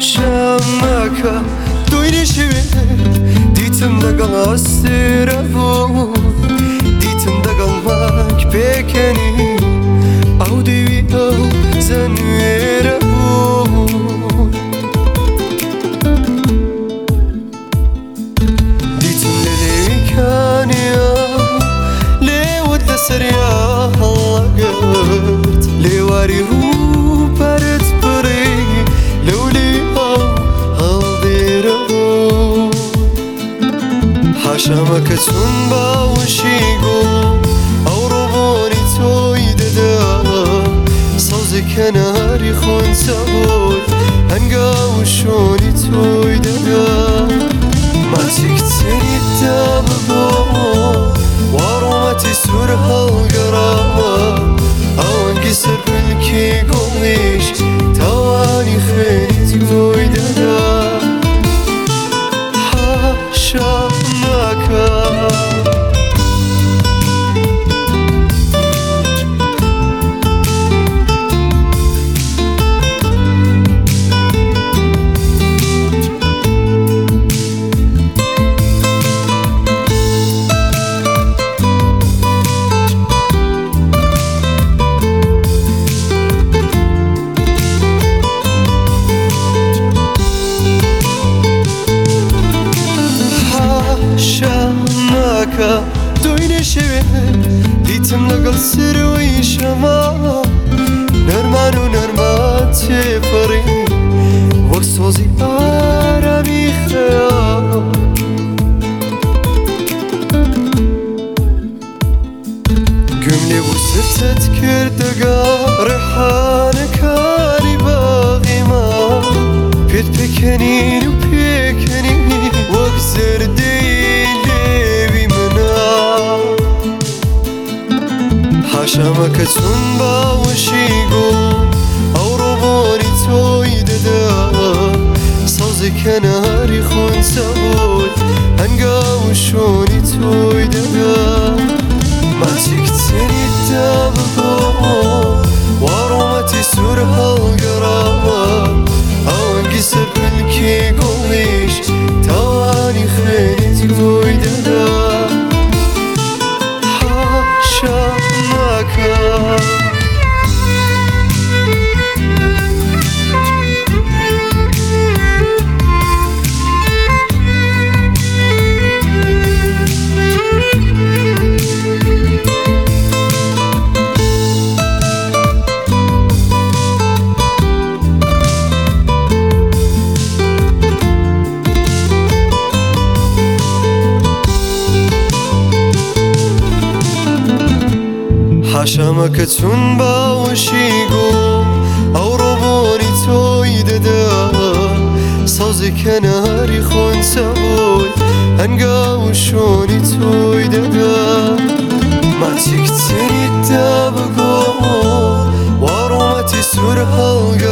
شمعك دويني شويت ديتم دقل السيرابو ديتم دقل ماك بيكني أو ديوي أو زنويرابو ديتم للي كان يا لي ود سريا الله قرت لي واري هو برد بري لولي حشمك تنبا وشيقو أو ربوني تويددا صوزك ناري خون سبوي هنقا وشوني تويددا ما تكتني الداببو وارومتي سرها القرابة أو انقصر بالكي قوليش تواني خيري تويددا دويني شويت ديتم لقل سروي شما نرمان ونرمان تفري وصوزي عربي خيال قملي وسرت كردقا ريحانك هاني باغي ما بيت بكنين وبيكنين واكسر حشمك تنبا وشيقو أو ربوني تويددا صوزك ناري خون سبوي هنقا وشوني تويددا ما تكتني الداببو وارومتي سرها القرابة أو انقصر بالكي قوليش تواني خيري تويددا حشمك تنبا وشيقو أو ربوني تويددا صوزك ناري خون سبوي هنقا وشوني تويددا ما تكتني الدابقو وارومتي سرها